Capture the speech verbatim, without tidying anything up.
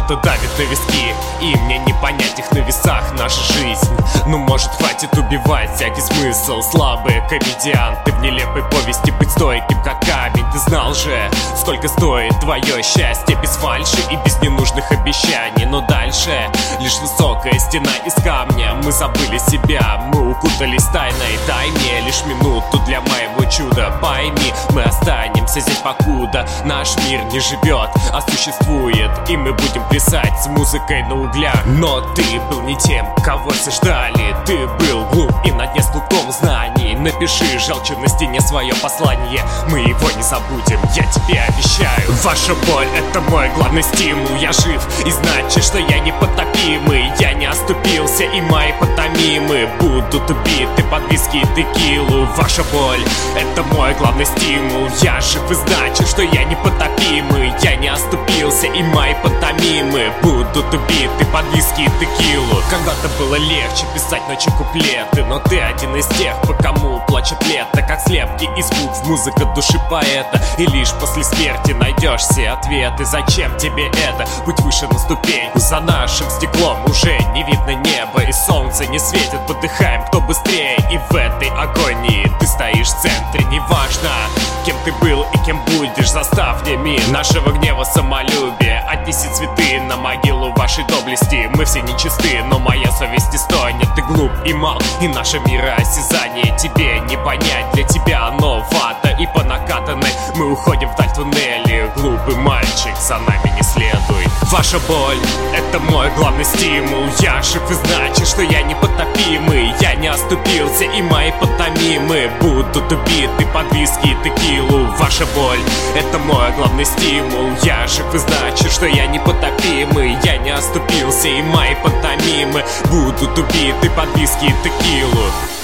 что-то давит на виски, и мне не понять их на весах наша жизнь. Ну может хватит убивать всякий смысл. Слабые комедианты в нелепой повести быть стойким как камень. Ты знал же, сколько стоит твое счастье без фальши и без ненужных обещаний. Но дальше лишь высокая стена из камня. Мы забыли себя, мы укутались тайной. Дай мне лишь минуту для моего чуда. Пойми, мы останемся здесь покуда наш мир не живет, а существует. И мы будем плясать с музыкой на углях. Но ты был не тем, кого все ждали. Ты был глуп и на дне с клубком знаний. Напиши желчью на стене свое послание, мы его не забудем, я тебе обещаю. Ваша боль — это мой главный стимул. Я жив, и значит, что я непотопимый. Я не оступился, и мои пантомимы будут убиты под виски и текилу. Ваша боль — это мой главный стимул. Я жив, и значит, что я непотопимый. Я не оступился, и мои пантомимы будут убиты под виски и текилу. Когда-то было легче писать ночью куплеты, но ты один из тех, по кому плачет лето, как слепки из букв, музыка души поэта. И лишь после смерти найдешь все ответы. Зачем тебе это? Путь выше на ступеньку. За нашим стеклом уже не видно неба, и солнце не светит. Подыхаем, кто быстрее, и в этой агонии ты стоишь в центре. Неважно, кем ты был и кем будешь, заставь мне мир нашего гнева, самолюбия. Отнеси цветы на могилу вашей доблести. Мы все нечисты, но моя совесть не стонет. Ты глуп и мал, и наше мироосязание тебе не понять. Для тебя оно вата, и по накатанной мы уходим вдаль туннели. Глупый мальчик, за нами не следуй. Ваша боль — это мой главный стимул. Я жив, и значит, что я непотопимый. Я не оступился, и мои пантомимы будут убиты под виски и текилу. Ваша боль — это мой главный стимул. Я жив, и значит, что я непотопимый. Я не оступился, и мои пантомимы будут убиты под виски и текилу.